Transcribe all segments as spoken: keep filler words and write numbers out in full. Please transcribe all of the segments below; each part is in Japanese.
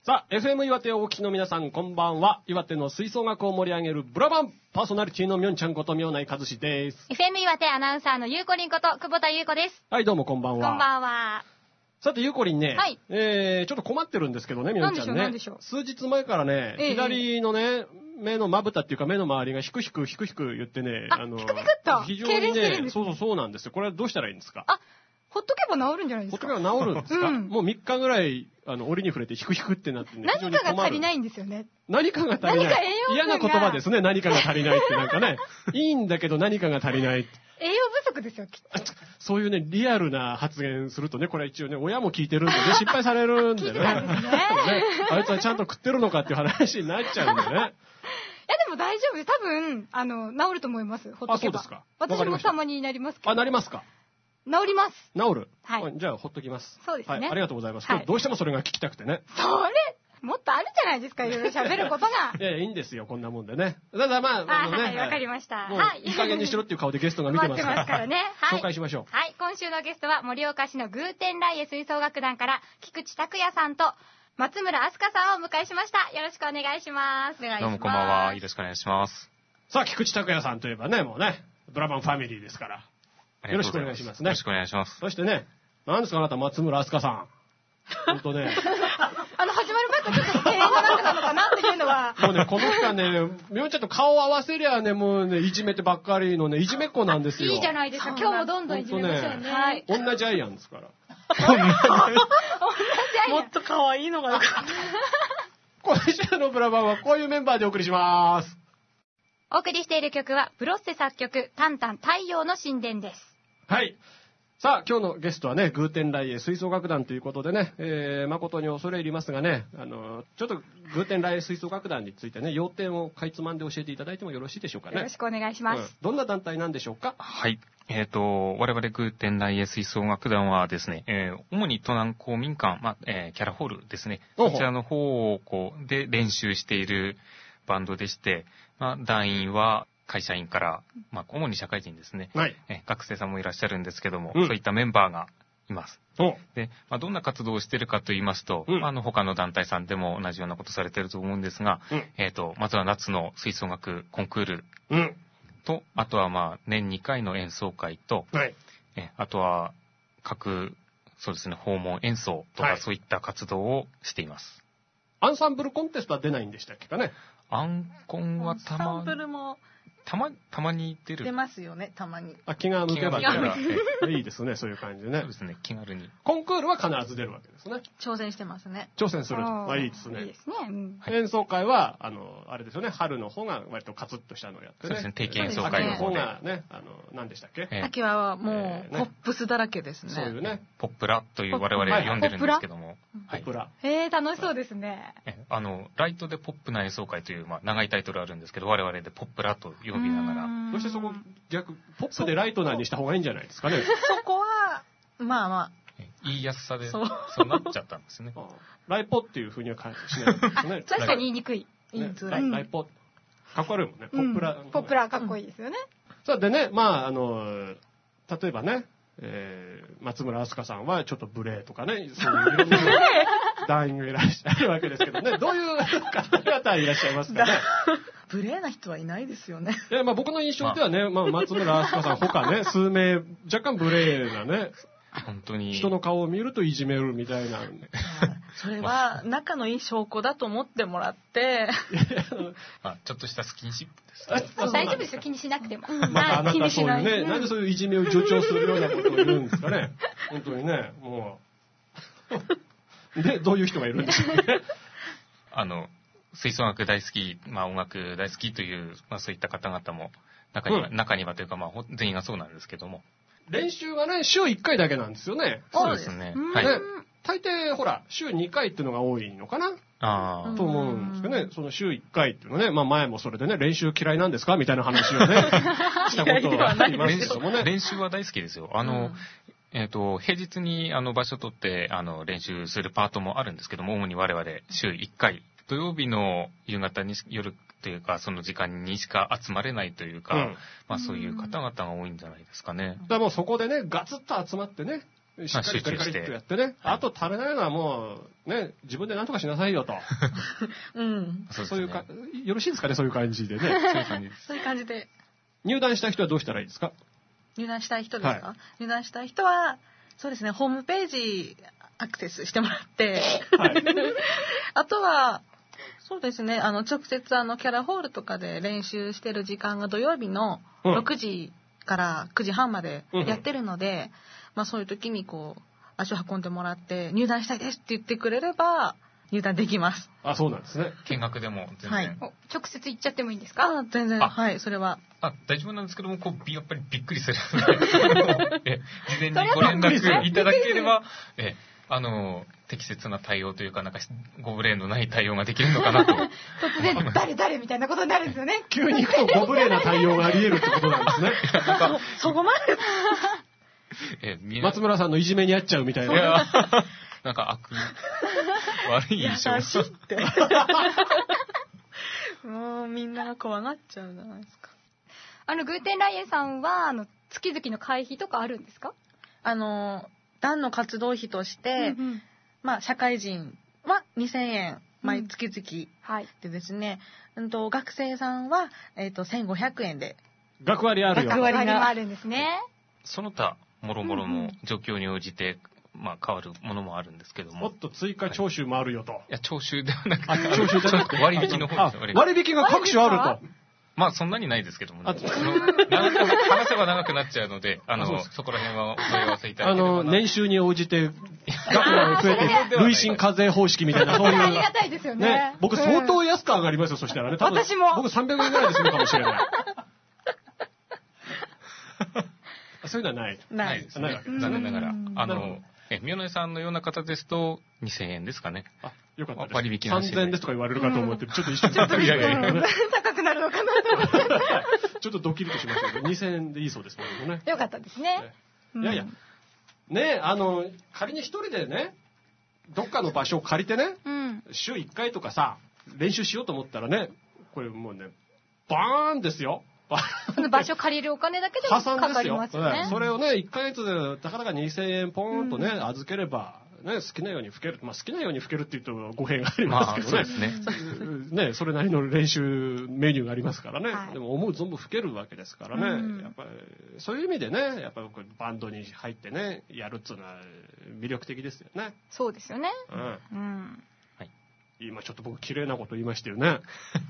さあ、エフエム 岩手をお聞きの皆さん、こんばんは。岩手の吹奏楽を盛り上げるブラバンパーソナリティのみょんちゃんこと明内和志です。 エフエム 岩手アナウンサーのゆうこりんこと久保田ゆうこです。 はい、どうもこんばんは。 こんばんは。 さて、ゆうこりんね、 はい、 えー、ちょっと困ってるんですけどね、みょんちゃんね。数日前からね、えー、左のね、目のまぶたっていうか目の周りがひくひくひくひく言ってね、 あ、あのピクピクっと非常にね、そうそうそうなんですよ。これはどうしたらいいんですか？ あ、ほっとけば治るんじゃないですか？ ほっとけば治るんですか？うん、もうみっかぐらいあの折に触れてひくひくってなってね。 何かが足りないんですよね。 何かが足りない。嫌な言葉ですね。何かが足りないってなんかね。いいんだけど何かが足りない。 栄養不足ですよ、きっと。 そういうね、リアルな発言するとね、これ一応ね、親も聞いてるんでね、失敗されるんでね。ねあいつはちゃんと食ってるのかっていう話になっちゃうんでね。いやでも大丈夫です。多分、あの、治ると思います。ほっとけば。 あ、そうですか。 私もたまになりますけど。 あ、なりますか。 治ります。 治る。 はい。 じゃあ、ほっときます。 そうですね。 はい。ありがとうございます。はい、どうしてもそれが聞きたくてね。 それもっとあるじゃないですか、いろいろ喋ることが。 いやいや、いいんですよ、こんなもんでね。ただまあ、 あのね。はい、わかりました。 はい。いい加減にしろっていう顔でゲストが見てますから。 待ってますからね。 はい。紹介しましょう。はい。今週のゲストは、盛岡市のグーテンライエ吹奏楽団から、菊池拓也さんと、松村明日香さんをお迎えしました。よろしくお願いします。お願いします。 どうもこんばんは。よろしくお願いします。 さあ、菊池拓也さんといえばね、もうね、ブラバンファミリーですから。よろしくお願いしますね。 よろしくお願いします。 そしてね、なんですかあなた、松村明日香さん。ほんとね。 あの、始まる前からちょっと敬遠がなくなのかなっていうのは。 もうね、この人はね、みょんちゃんと顔を合わせりゃね、もうね、いじめてばっかりのね、いじめっ子なんですよ。 いいじゃないですか。今日もどんどんいじめましょうね。はい。 女ジャイアンですから。 女ジャイアン。 もっと可愛いのがよかった。 今週のブラバンはこういうメンバーでお送りします。 お送りしている曲は、ブロッセ作曲、タンタン太陽の神殿です。 はい。さあ、今日のゲストはね、グーテンライエ吹奏楽団ということでね、えー、誠に恐れ入りますがね、あの、ちょっとグーテンライエ吹奏楽団についてね、要点をかいつまんで教えていただいてもよろしいでしょうかね。 よろしくお願いします。 うん、どんな団体なんでしょうか？ はい。えっ、ー、と、我々グーテンライエ吹奏楽団はですね、えー、主に都南公民館、まあ、えー、キャラホールですね。こちらの方をこう、で練習しているバンドでして、まあ、団員は、会社員から、まあ、主に社会人ですね、 はい、 え学生さんもいらっしゃるんですけども、うん、そういったメンバーがいます。で、まあ、どんな活動をしているかと言いますと、うん、あの他の団体さんでも同じようなことされていると思うんですが、うん、えっと、まずは夏の吹奏楽コンクールと、うん、あとはまあ年にかいの演奏会と、はい、えあとは各、そうですね、訪問演奏とかそういった活動をしています。 はい、アンサンブルコンテストは出ないんでしたっけかね？ アンコンはたまに。 アンサンブルもたま、たまに出る。 出ますよね、たまに。 あ、気が向けば。いいですね、そういう感じでね。 そうですね、気軽に。 コンクールは必ず出るわけですね。 挑戦してますね。 挑戦する。あ、いいですね。 いいですね。うん、 演奏会は、あの、あれですよね、春の方が割とカツッとしたのをやってね。 そうですね、定期演奏会の方がね、あの、何でしたっけ？ 秋はもう、ポップスだらけですね。 そういうね。 ポップラという我々呼んでるんですけども。 ポップラ。 へえ、楽しそうですね。 あの、ライトでポップな演奏会という、まあ、長いタイトルあるんですけど、我々でポップラと呼びながら。 そしてそこ逆ポップでライトなにした方がいいんじゃないですかね。 そこはまあまあ言いやすさでそうそうなっちゃったんですね。 ライポっていう風にはしないですね。 確かに言いにくい。 言いづらい。 ライポかっこ悪いもんね。ポップラ、 ポップラかっこいいですよね。 さあでね、まああの例えばね、えー、松村明日香さんはちょっと無礼とかね、そういういろんな団員がいらっしゃるわけですけどね、どういう方々いらっしゃいますかね。 無礼な人はいないですよね。 え、まあ僕の印象ではね、まあ松村明日香さん他ね、数名若干無礼なね、 本当に人の顔を見るといじめるみたいな、ね。 それは仲のいい証拠だと思ってもらって、 まあちょっとしたスキンシップです、 ね。大丈夫ですよ、気にしなくても。 またあなたそういうね、なんでそういういじめを助長するようなことを言うんですかね。本当にね、もう。で、どういう人がいるんでしょうね。 あの。吹奏楽大好き、まあ音楽大好きという、まあそういった方々も中には、うん、中にはというかまあ全員がそうなんですけども。 練習がね、週いっかいだけなんですよね。 そうですね。はい。 ね、大抵ほら、週にかいっていうのが多いのかなあと思うんですけどね、その週いっかいっていうのはね、まあ前もそれでね、練習嫌いなんですかみたいな話をね、したことはありますけどもね。 練習は大好きですよ。あの、うんえっと、平日にあの場所取ってあの練習するパートもあるんですけども、主に我々週いっかい、土曜日の夕方に夜というか、その時間にしか集まれないというか、うん、まあそういう方々が多いんじゃないですかね。 だからもうそこでね、ガツッと集まってね、 しっかりカリカリっとやってね。あと足りないのはもう、ね、自分で何とかしなさいよと。 うん。 そういうか、よろしいですかね、そういう感じでね。そういう感じです。 そういう感じで。 入団したい人はどうしたらいいですか？ 入団したい人ですか？はい、入団したい人は、そうですね、ホームページアクセスしてもらって、はい、あとは、そうですね、あの、直接あの、キャラホールとかで練習してる時間が土曜日のろくじからくじはんまでやってるので、うんうん、まあそういう時にこう、足を運んでもらって、入団したいですって言ってくれれば、入団できます。 あ、そうなんですね。 見学でも全然。 はい、直接行っちゃってもいいんですか？ あ、全然。はい、それは。 あ、大丈夫なんですけども、こう、やっぱりびっくりするえ。事前にご連絡いただければ、え、あの、適切な対応というか、なんか、ご無礼のない対応ができるのかなと。 突然、誰誰みたいなことになるんですよね。 急に行くとご無礼な対応があり得るってことなんですね。 そこまでえ松村さんのいじめにあっちゃうみたいな。 なんか悪、悪い印象。 優しいって。もうみんなが怖がっちゃうじゃないですか。 あの、グーテンライエさんは、あの、月々の会費とかあるんですか？ あの、団の活動費として、うんうん、まあ、社会人はにせんえん、毎月々、うん、はい。でですね、うんと、学生さんは、えっと、せんごひゃくえんで。 学割あるよ。 学割があるんですね。 その他、もろもろの状況に応じて、まあ、変わるものもあるんですけども。 もっと追加徴収もあるよと。はい、 いや、徴収ではなくて、 徴収じゃなくて割引の方です。 割引が各種あると。 まあ、そんなにないですけどもね。その長く話せば長くなっちゃうので、あの、そ, そこら辺はお問い合わせいただければな。 あの、年収に応じて、額が増えて、累進課税方式みたいな、そういう。 ありがたいですよね。ね、 僕相当安く上がりますよ、そしたらね。多分私も。 僕さんびゃくえんぐらいで済むかもしれない。そういうのはない。 ないですね。残念ながら。あの、え、宮野さんのような方ですと、にせんえんですかね。 あ、よかったです。 割引さんぜんえんですとか言われるかと思って、ちょっと一瞬高くなるのかなと思って。 ちょっとドキリとしましたけど、にせんえんでいいそうですもんね。 よかったですね。 いやいや、ね、あの、仮に一人でね、どっかの場所を借りてね、週いっかいとかさ、練習しようと思ったらね、これもうね、バーンですよ。 その場所借りるお金だけでもかかりますよね。 それをね、いっかげつでたかだかにせんえんポーンとね、うん、預ければ、ね、好きなように吹ける。まあ好きなように吹けるって言うと語弊がありますけどね。まあ、そうですね。ね、それなりの練習メニューがありますからね。はい、でも思う存分吹けるわけですからね。うん、やっぱりそういう意味でね、やっぱりバンドに入ってね、やるっていうのは魅力的ですよね。 そうですよね。 うん。うん、はい。今ちょっと僕綺麗なこと言いましたよね。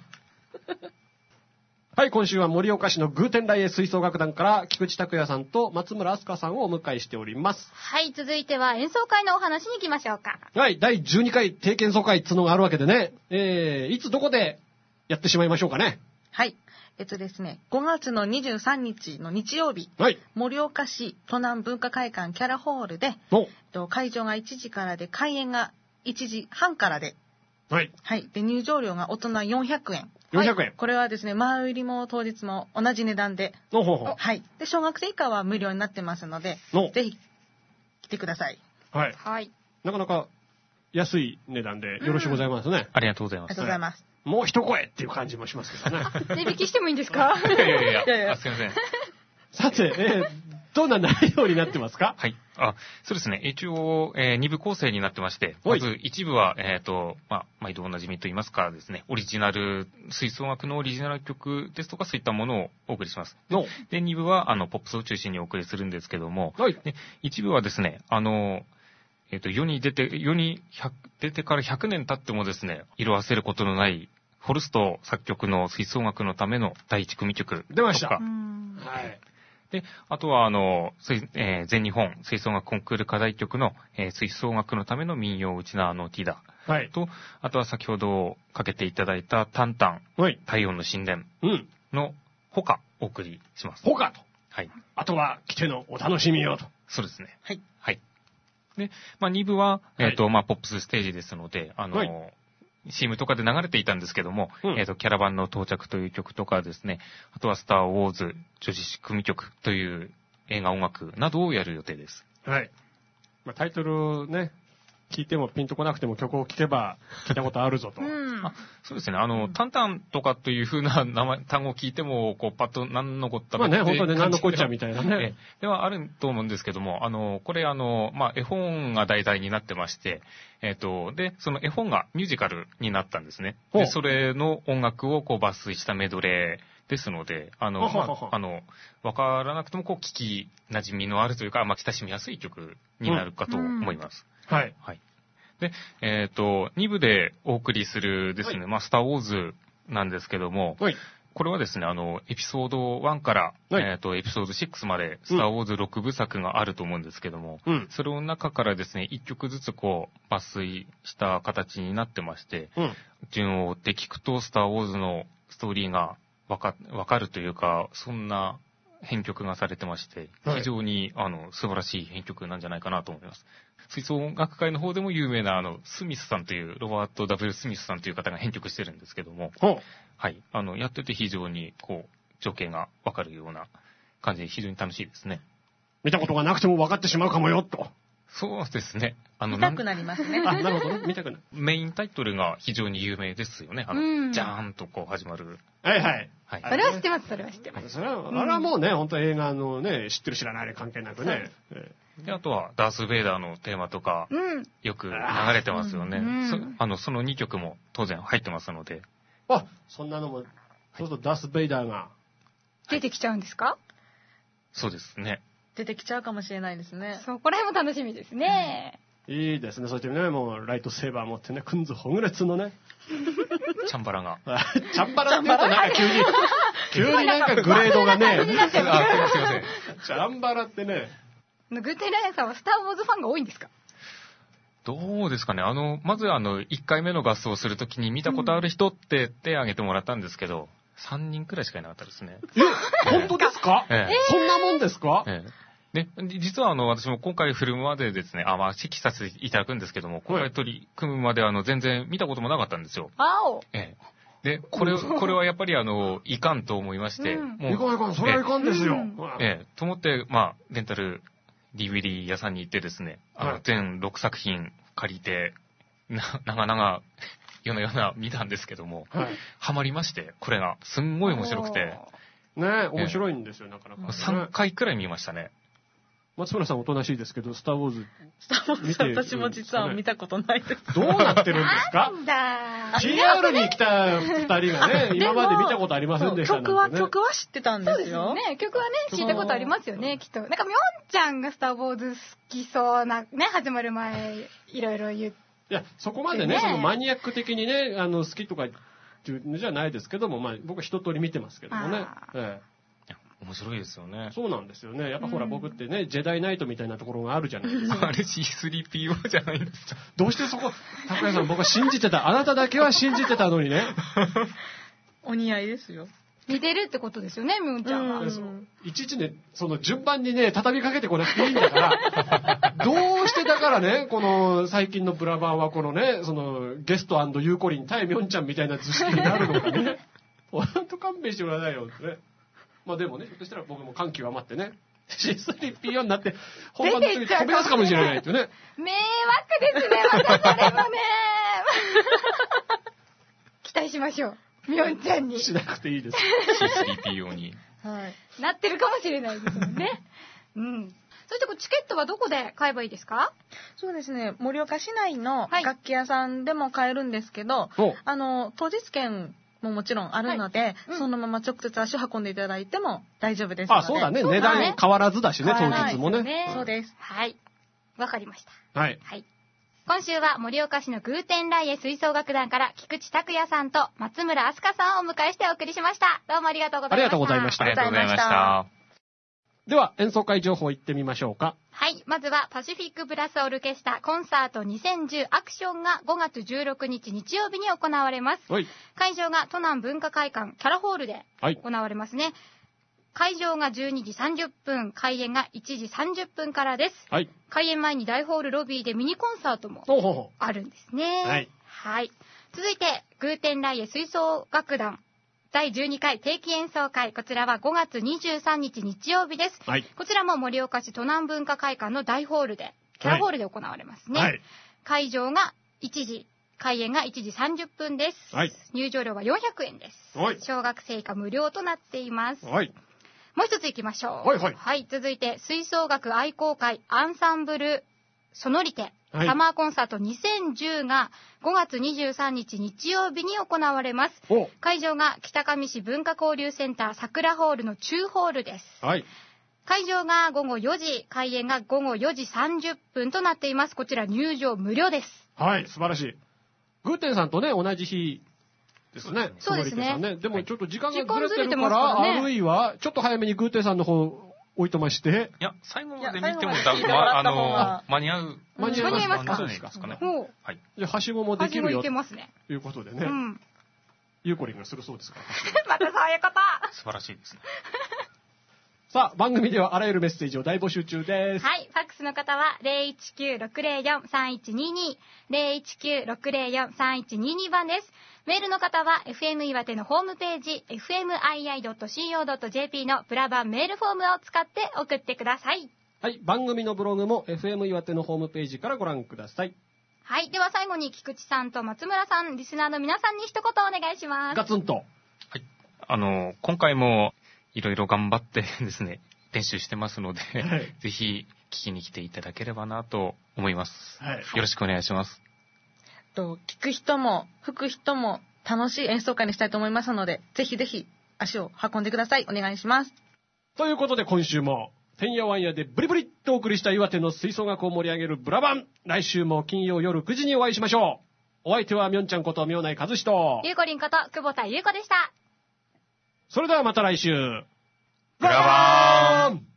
はい、今週は盛岡市のグーテンライエ吹奏楽団から菊池拓也さんと松村飛鳥さんをお迎えしております。 はい、続いては演奏会のお話に行きましょうか。 はい、だいじゅうにかい定期演奏会っていうのがあるわけでね、えー、いつどこでやってしまいましょうかね。 はい、えっとですね、ごがつのにじゅうさんにちの日曜日、 はい、 盛岡市都南文化会館キャラホールで、えっと、会場がいちじからで、開演がいちじはんからで、 はい。 はい。で、入場料が大人よんひゃくえん。 よんひゃくえん。はい、 これはですね、前売りも当日も同じ値段で。 ほうほうほう。 はい。で、小学生以下は無料になってますので、ぜひ来てください。 はい。 はい。 なかなか安い値段でよろしゅうございますね。うん、 ありがとうございます。 ありがとうございます。 もう一声っていう感じもしますけどね。 値引きしてもいいんですか？ いやいやいや。いやいやすいません。 さて、えー、どんな内容になってますか？ はい。あ、そうですね。一応、えー、に部構成になってまして、まず一部は、えっ、ー、と、まあ、毎度おなじみと言いますかですね、オリジナル、吹奏楽のオリジナル曲ですとか、そういったものをお送りします。で、に部は、あの、ポップスを中心にお送りするんですけども、 はい、 で一部はですね、あの、えっ、ー、と、世に出て、世に出てからひゃくねん経ってもですね、色あせることのない、ホルスト作曲の吹奏楽のための第一組曲。 出ました。 はい。で、あとは、あの、えー、全日本吹奏楽コンクール課題曲の、えー、吹奏楽のための民謡うちなのティダ。 はい。 と、あとは先ほどかけていただいたタンタン。 はい。 太陽の神殿。 うん。 の、ほか、お送りします。 ほかと。 はい。 あとは、来てのお楽しみよと。 そうですね。 はい。 はい。で、まあ、に部は、えっ、ー、と、はい、まあ、ポップスステージですので、あの、はい、シーエム とかで流れていたんですけども、うん、えっ、ー、と、キャラバンの到着という曲とかですね、あとはスターウォーズ女子組曲という映画音楽などをやる予定です。 はい。まあ、タイトルね、聞いてもピンとこなくても曲を聴けば聞いたことあるぞと。 うん。 うんあそうですね。あの、タンタンとかという風な名前、単語を聞いても、こう、パッと何のこったまあね、本当に何のこっちゃみみたいなね。 ではあると思うんですけども、あの、これあの、まあ、絵本が題材になってまして、えっと、で、その絵本がミュージカルになったんですね。で、それの音楽をこう抜粋したメドレーですので、あの、まあ、あの、わからなくても、こう、聞き馴染みのあるというか、まあ、親しみやすい曲になるかと思います。 うん、はい。 はい。で、えっと、に部でお送りするですね、はい、まあ、スターウォーズなんですけども、はい、これはですね、あの、エピソードワンから、はい、えっと、エピソードシックスまで、スターウォーズろくぶさくがあると思うんですけども、うん、それの中からですね、いっきょくずつこう、抜粋した形になってまして、うん、順を追って聞くと、スターウォーズのストーリーがわか、わかるというか、そんな編曲がされてまして、非常に、はい、あの、素晴らしい編曲なんじゃないかなと思います。吹奏楽会の方でも有名な、あの、スミスさんという、ロバート・ダブル・スミスさんという方が編曲してるんですけども、はい。あの、やってて非常に、こう、情景がわかるような感じで非常に楽しいですね。 見たことがなくても分かってしまうかもよ、と。 そうですね。 あの、見たくなりますね。 あ、なるほどね。見たくなる。 メインタイトルが非常に有名ですよね。あの、うん、じゃーんとこう始まる。 はいはい。 はい。それは知ってます、それは知ってます。 それは、あれはもうね、本当映画のね、知ってる知らない関係なくね。 で、あとは、ダース・ベイダーのテーマとか、うん、よく流れてますよね。うん、そあの、そのにきょくも当然入ってますので。 あ、そんなのも、そうするとダース・ベイダーが。 出てきちゃうんですか？ そうですね。 出てきちゃうかもしれないですね。 そこら辺も楽しみですね。 うん、いいですね。そしてね、もう、ライトセーバー持ってね、くんずほぐれつのね。 チャンバラが。 チャンバラって言うとなんか急に、急になんかグレードがね。あ、すいません。チャンバラってね。 グーテンライアンさんはスターウォーズファンが多いんですか？ どうですかね。あの、まずあの、いっかいめの合奏をするときに見たことある人って手挙げてもらったんですけど、さんにんくらいしかいなかったですね。 え、本当ですか？ええ、そんなもんですか？ええ。で、実はあの、私も今回振るまでですね、あ、まあ、指揮させていただくんですけども、今回取り組むまであの、全然見たこともなかったんですよ。 あお。 ええ。で、これ、これはやっぱりあの、いかんと思いまして、うん、 もういかんいかん、それはいかんですよ。 ええ、と思って、まあ、レンタル ディーブイディー 屋さんに行ってですね、あの、はい、全ろくさくひん借りて、な、長々、夜な夜な見たんですけども、はい、ハマりまして、これが、すんごい面白くて。 ねえ、面白いんですよ、なかなか、ね。 さんかいくらい見ましたね。 松村さんおとなしいですけど、スターウォーズ。 スターウォーズ私も実は見たことないです。 どうなってるんですか？ なんだジーアール に来たふたりがね、今まで見たことありませんでしたね。 曲は、曲は知ってたんですよ。 そうですね。曲はね、知ったことありますよね、きっと。なんか、みょんちゃんがスターウォーズ好きそうな、ね、始まる前、いろいろ言って。 いや、そこまでね、そのマニアック的にね、あの、好きとかっていうのじゃないですけども、まあ、僕は一通り見てますけどもね。ええ、 面白いですよね。 そうなんですよね。やっぱほら、僕ってね、ジェダイナイトみたいなところがあるじゃないですか。 あれ シースリーピーオー じゃないんですか。 どうしてそこ、高谷さん僕は信じてた。あなただけは信じてたのにね。 お似合いですよ。 似てるってことですよね、ムーンちゃんは。 いちいちね、その順番にね、畳みかけてこなくていいんだから、どうしてだからね、この最近のブラバンはこのね、そのゲスト&ユーコリン対ミョンちゃんみたいな図式になるのかね。ほんと勘弁してくださいよってね。まあでもね、ひょっとしたら僕も感極まってね、シースリーピーオー になって、本番の時に飛び出すかもしれないってね。 迷惑ですね、またそれもね。期待しましょう。みょんちゃんに。 しなくていいです。 シースリーピーオー に。 はい。なってるかもしれないですもんね。うん。そしてチケットはどこで買えばいいですか？ そうですね。盛岡市内の楽器屋さんでも買えるんですけど、はい、あの、当日券ももちろんあるので、はいうん、そのまま直接足を運んでいただいても大丈夫ですので。 あ、そうだね。値段変わらずだしね、当日もね。 ねそうです。 はい。わかりました。 はい。 はい。今週は盛岡市のグーテンライエ吹奏楽団から菊池拓也さんと松村明日香さんをお迎えしてお送りしました。どうもありがとうございました。 ありがとうございました。 ありがとうございました。 では演奏会情報いってみましょうか。 はい。まずはパシフィックブラスオルケスタコンサートにせんじゅうアクションがごがつじゅうろくにち日曜日に行われます。はい。会場が都南文化会館キャラホールで行われますね。はい、会場がじゅうにじさんじゅっぷん、開演がいちじさんじゅっぷんからです。はい。開演前に大ホールロビーでミニコンサートもあるんですね。はい。はい。続いて、グーテンライエ吹奏楽団だいじゅうにかい定期演奏会。こちらはごがつにじゅうさんにち日曜日です。はい。こちらも盛岡市都南文化会館の大ホールで、キャラホールで行われますね。はい。会場がいちじ、 開演がいちじさんじゅっぷんです。はい、入場料はよんひゃくえんです。はい、小学生以下無料となっています。はい、もう一つ行きましょう。はい、はいはい、続いて吹奏楽愛好会アンサンブルソノリテ、はい、サマーコンサートにせんじゅうがごがつにじゅうさんにち日曜日に行われます。会場が北上市文化交流センター桜ホールの中ホールです。はい、会場がごごよじ、開演がごごよじさんじゅっぷんとなっています。こちら入場無料です。 はい、素晴らしい。グーテンさんとね、同じ日ですね。 そうですね。 ね、でもちょっと時間がずれてるから、あるいは、ちょっと早めにグーテンさんの方、置いとまして。 いや、最後まで見てもだ、ま、あの、間に合う。 間に合いますか？ そうですか。 ね。 はい。じゃはしごもできるよ。 はしごいけますね。 ということでね。うん。ゆうこりんがするそうですから。 またそういうこと。 素晴らしいですね。 さあ、番組ではあらゆるメッセージを大募集中です。 はい、ファックスの方は ゼロいちきゅうろくゼロよんさんいちにに、ゼロいちきゅうろくゼロよんさんいちにに 番です。メールの方は エフエム 岩手のホームページ エフエムアイアイドットシーオードットジェーピー のプラ版メールフォームを使って送ってください。 はい、番組のブログも エフエム 岩手のホームページからご覧ください。 はい、では最後に菊池さんと松村さん、リスナーの皆さんに一言お願いします。 ガツンと。はい、 あの、今回もいろいろ頑張ってですね、練習してますので、はい、ぜひ聞きに来ていただければなと思います。はい、よろしくお願いします。 と聞く人も吹く人も楽しい演奏会にしたいと思いますので、ぜひぜひ足を運んでください。お願いします。 ということで今週もてんやわんやでブリブリっとお送りした岩手の吹奏楽を盛り上げるブラバン。来週も金曜夜くじにお会いしましょう。お相手はみょんちゃんこと妙内和志とゆうこりんこと久保田ゆうこでした。 それではまた来週。 ブラバーン。